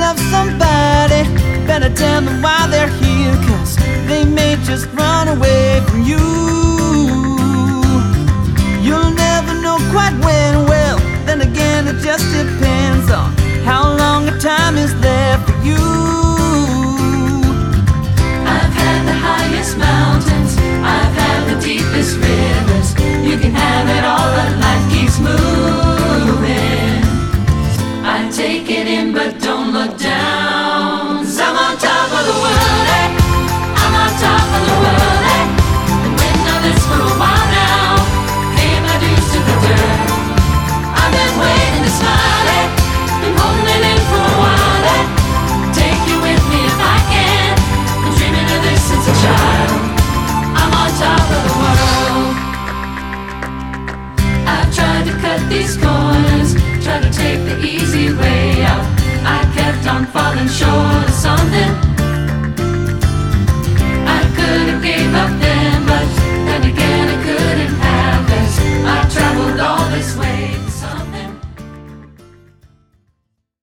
love somebody, better tell them why they're here, 'cause they may just run away from you. You'll never know quite when, well, then again it just depends on how long a time is there for you. I've had the highest mountains, I've had the deepest rivers. You can have it all, but life keeps moving. I take it in, but don't look down.